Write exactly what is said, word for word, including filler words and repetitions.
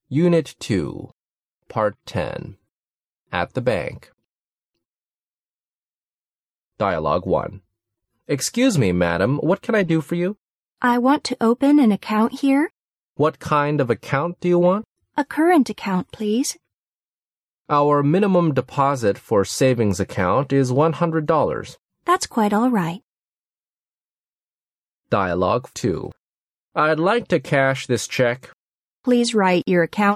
Unit two, Part ten. At the bank. Dialogue one. Excuse me, madam, what can I do for you? I want to open an account here. What kind of account do you want? A current account, please. Our minimum deposit for savings account is one hundred dollars. That's quite all right. Dialogue two. I'd like to cash this check. Please write your account